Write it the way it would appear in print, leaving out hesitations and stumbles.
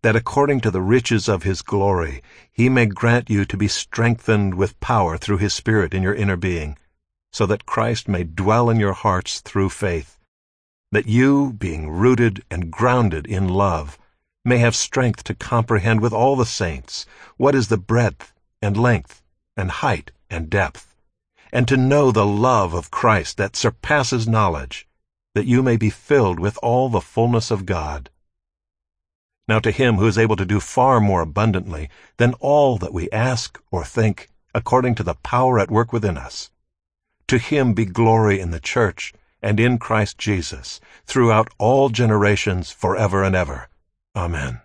that according to the riches of his glory he may grant you to be strengthened with power through his Spirit in your inner being, so that Christ may dwell in your hearts through faith, that you, being rooted and grounded in love, may have strength to comprehend with all the saints what is the breadth and length and height and depth, and to know the love of Christ that surpasses knowledge, that you may be filled with all the fullness of God. Now to him who is able to do far more abundantly than all that we ask or think, according to the power at work within us, to him be glory in the church and in Christ Jesus, throughout all generations, forever and ever. Amen.